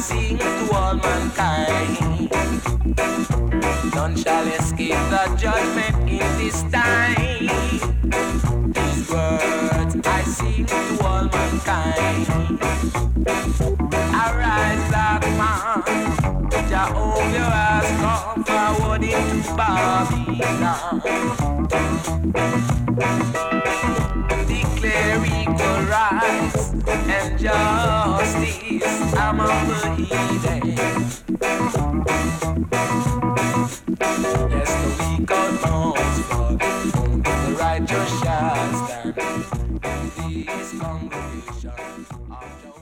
sing to all mankind. None shall escape the judgment in this time. These words I sing to all mankind. Arise, black man, Jehovah has come forward into Babylon. Declare equal rights and justice among the heathen. Yes, the weak are knows, but only the righteous shall stand. In this congregation of